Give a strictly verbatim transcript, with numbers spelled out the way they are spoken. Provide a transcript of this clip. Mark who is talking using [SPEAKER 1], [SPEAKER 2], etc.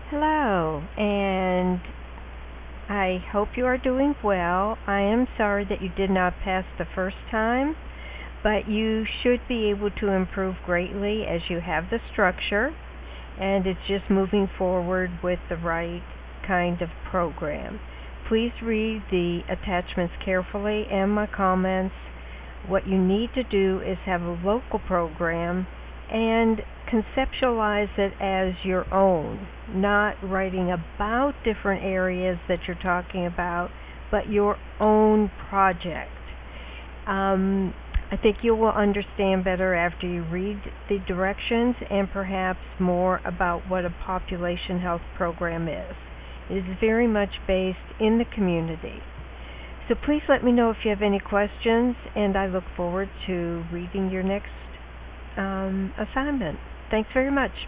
[SPEAKER 1] Hello, and I hope you are doing well. I am sorry that you did not pass the first time, but you should be able to improve greatly as you have the structure, and it's just moving forward with the right kind of program. Please read the attachments carefully and my comments. What you need to do is have a local program and conceptualize it as your own, not writing about different areas that you're talking about, but your own project. Um, I think you will understand better after you read the directions and perhaps more about what a population health program is. It is very much based in the community. So please let me know if you have any questions, and I look forward to reading your next um, assignment. Thanks very much.